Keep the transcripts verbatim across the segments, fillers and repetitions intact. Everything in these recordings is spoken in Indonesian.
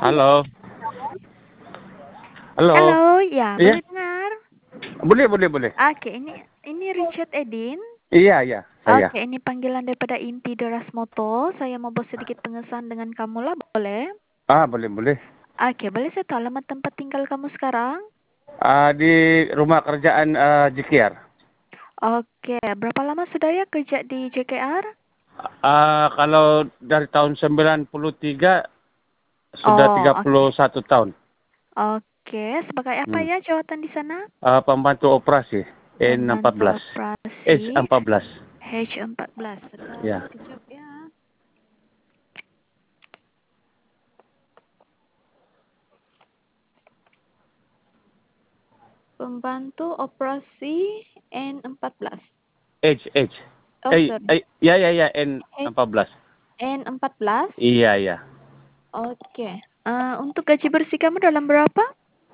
Halo. Halo. Halo, ya, Iya. boleh dengar? Boleh boleh boleh. Oke, ini ini Richard Edin. Iya iya, saya. Oke, ini panggilan daripada Inti Deras Moto. Saya mau buat sedikit pengesahan dengan kamu lah, boleh? Ah, boleh boleh. Oke, boleh saya tahu alamat tempat tinggal kamu sekarang? Ah, di rumah kerjaan ah, J K R. Oke, berapa lama sudah ya kerja di J K R? Ah, kalau dari tahun sembilan puluh tiga sudah Oh, tiga oke. puluh satu tahun. Oke, sebagai apa Hmm. ya jawatan di sana? Ah, pembantu operasi N empat Pembantu belas. H operasi empat belas. H empat belas. Sekarang Ya. sekejap ya. Pembantu operasi N empat belas. H H. Oh, Eh, sorry. eh, ya ya ya N H empat belas. N empat belas. Iya iya. Oke. Uh, untuk gaji bersih kamu dalam berapa?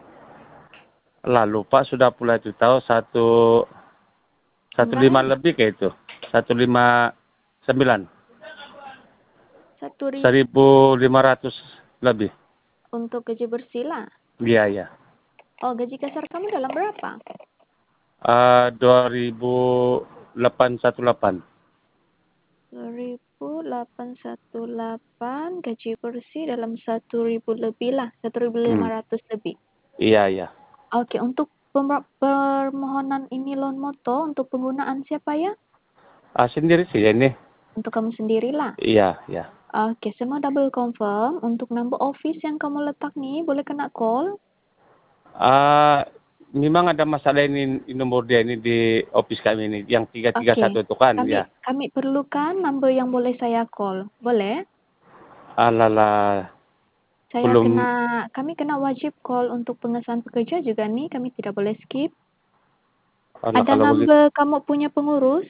Lalu Pak sudah pula itu tahu satu satu lima Kembali. lebih kayak itu. Satu lima sembilan. Satu ribu Seribu lima ratus lebih. untuk gaji bersih lah. Iya iya. Oh, gaji kasar kamu dalam berapa? Uh, dua ribu delapan ratus delapan belas. dua ribu delapan ratus delapan belas gaji bersih dalam satu ribu lebih lah, satu ribu lima ratus Hmm. lebih. Iya iya. Oke, untuk permohonan ini loan moto untuk penggunaan siapa ya? Ah, sendiri sih ini. Untuk kamu sendirilah. Iya iya. Oke, saya mau double confirm untuk number office yang kamu letak nih boleh kena call? Ah, memang ada masalah ini nomor dia ini di office kami ini yang tiga tiga satu Oke, itu kan kami ya. kami perlukan number yang boleh saya call, boleh? Alala. Saya Belum. kena, kami kena wajib call untuk pengesahan pekerja juga nih, kami tidak boleh skip. Alah, Ada kalau begitu. number kamu punya pengurus?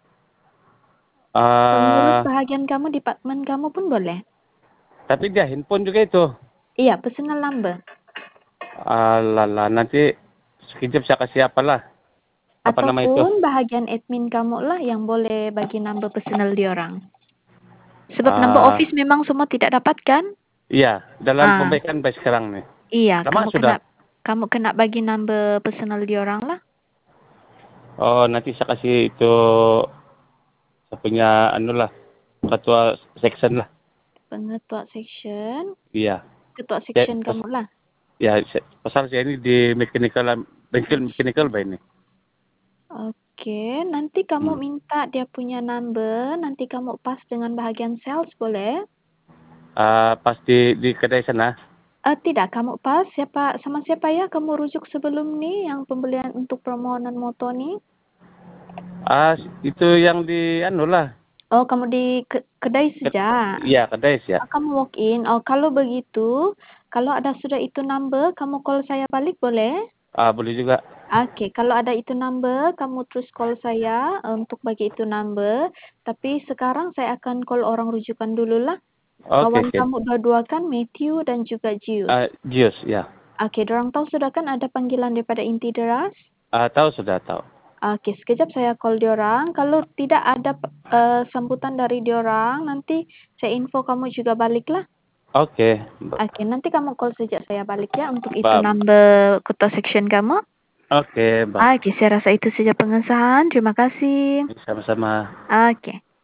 Pengurus Ah, bahagian kamu, departemen kamu pun boleh. tapi dia handphone juga itu. Iya, personal number. Alala, nanti sekejap saya kasih apalah. Apa nama itu? Ataupun bahagian admin kamu lah yang boleh bagi number personal diorang. Sebab number Ah, office memang semua tidak dapat kan? iya, dalam Ah, perbaikan baik sekarang nih. iya, Lama kamu sudah. kena kamu kena bagi number personal diorang lah. Oh, nanti saya kasih itu saya punya anu lah, ketua section lah. Pengetua section, Iya. ketua Ya, section pas, kamu lah. ya se- pasal saya ini di mechanical bengkel mechanical Section. bah ini. Oke, nanti kamu Hmm. minta dia punya number, nanti kamu pas dengan bahagian sales boleh? Ah, pas di di kedai sana. Eh, tidak, kamu pas siapa sama siapa ya kamu rujuk sebelum nih yang pembelian untuk permohonan moto nih? Ah, itu yang di anu lah. Oh, kamu di ke- kedai Ke- saja. Iya, kedai sih ya. Oh, kamu walk in. Oh, kalau begitu, kalau ada sudah itu number, kamu call saya balik boleh? Ah, boleh juga. Oke, kalau ada itu number, kamu terus call saya eh, untuk bagi itu number. Tapi sekarang saya akan call orang rujukan dulu lah. Oke, Kawan sip. kamu dua-dua kan, Matthew dan juga Jius. Ah, Jius, ya. Oke, dorang tahu sudah kan ada panggilan daripada inti deras? Ah, tahu sudah tahu. Oke, sekejap saya call diorang. Kalau tidak ada uh, sambutan dari diorang, nanti saya info kamu juga balik lah. Oke. Oke, nanti kamu call sejak saya balik ya untuk itu Bab. number ketua section kamu. Oke, Bab. Oke, saya rasa itu saja pengesahan. Terima kasih. Sama-sama. Oke.